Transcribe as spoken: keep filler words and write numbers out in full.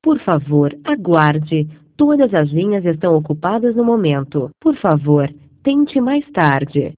Por favor, aguarde. Todas as linhas estão ocupadas no momento. Por favor, tente mais tarde.